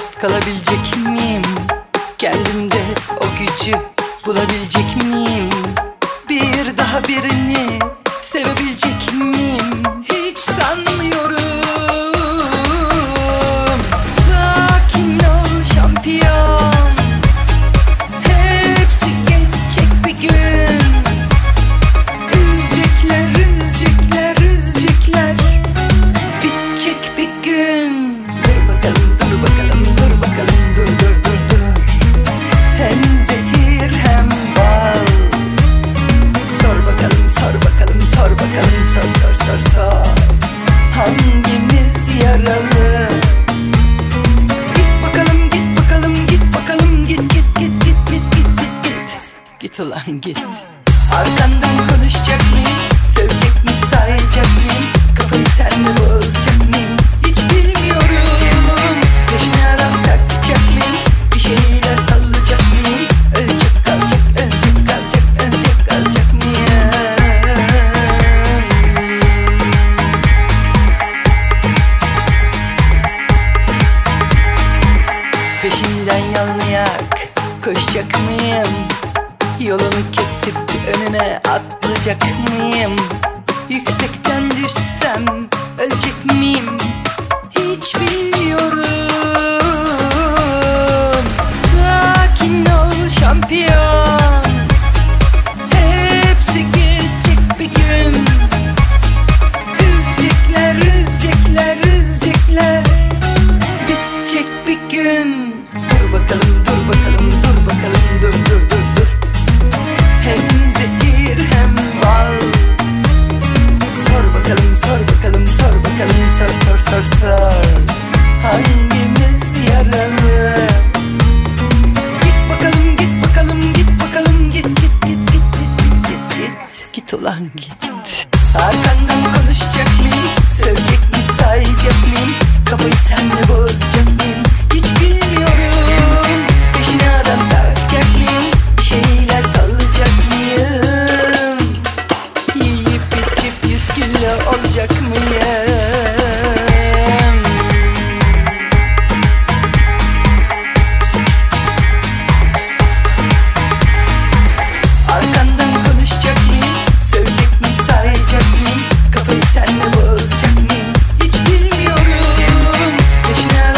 dost kalabilecek miyim? Kendimde o gücü bulabilecek miyim? Bir daha birini sevebilecek miyim? Hiç sanmıyorum. Sakin ol şampiyon, hepsi geçecek bir gün. Üzecekler, üzecekler, üzecekler, bitecek bir gün. Dur bakalım, dur bakalım, dur bakalım, dur dur dur dur. Hem zehir hem bal. Sor bakalım, sor bakalım, sor bakalım, sor sor sor sor. Hangimiz yaralı? Git bakalım, git bakalım, git bakalım, git git git git git git git git. Git ulan git. Arkandan konuşacak mıyım? Sevecek mi, sayacak mıyım? Kafayı sen mi bozacak mıyım? Hiç bilmiyorum. Peşine adam takacak mıyım? Bir şeyler sallayacak mıyım? Ölecek kalacak, ölecek kalacak, ölecek kalacak mıyım? Peşinden yalnayak koşacak mıyım? Yolunu kesip önüne atlayacak mıyım? Yüksekten düşsem ölecek miyim? Hiç bilmiyorum. Sakin ol şampiyon, hepsi geçecek bir gün. Üzecekler, üzecekler, üzecekler, bitecek bir gün. Dur bakalım, dur bakalım, dur bakalım, dur dur dur dur. Hem zehir hem bal. Sor bakalım, sor bakalım, sor bakalım, sor sor sor sor. Hangimiz yaralı? Git bakalım, git bakalım, git bakalım, git git git git git git git git. Git ulan git. Arkan